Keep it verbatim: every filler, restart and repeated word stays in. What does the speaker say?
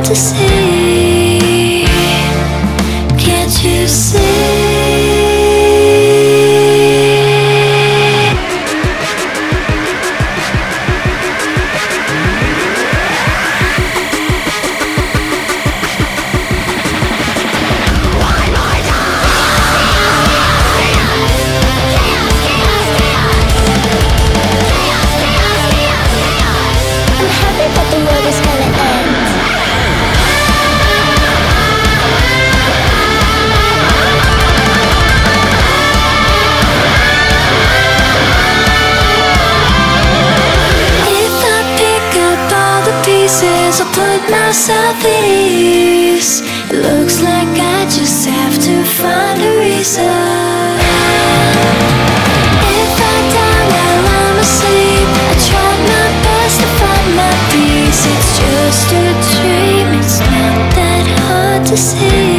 to see. Can't you see? I'll put myself at ease. It looks like I just have to find a reason. If I die while I'm asleep, I tried my best to find my peace. It's just a dream, it's not that hard to see.